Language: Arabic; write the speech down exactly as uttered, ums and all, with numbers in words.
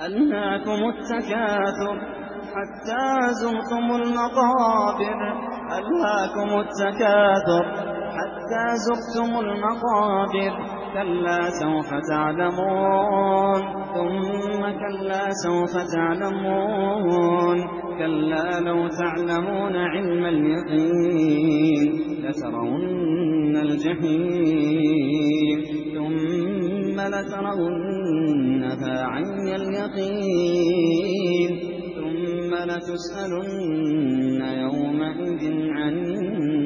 ألهاكم التكاثر حتى زرتم المقابر ألهاكم التكاثر حتى زرتم المقابر كلا سوف تعلمون ثم كلا سوف تعلمون كلا لو تعلمون علم اليقين لترون الجحيم ثم لترونها عين اليقين ثم لتسألن يومئذ عن